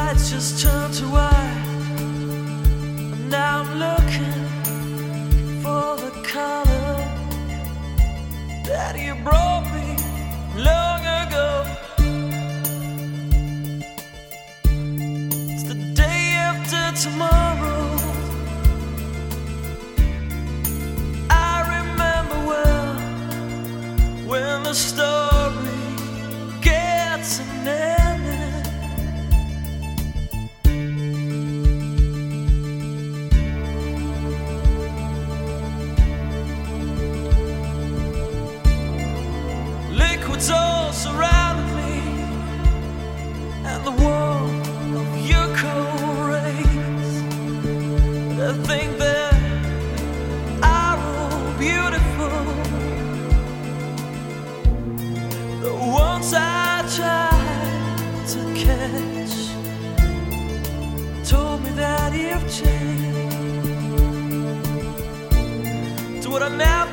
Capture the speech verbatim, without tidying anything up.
lights just turned to white, and now I'm looking for the color that you brought me long ago. It's the day after tomorrow. I remember well when the story gets an ending. Liquids all surrounded me, and the warmth of your cold rays. I think that are all beautiful. The ones I tried to catch told me that you've changed to what I never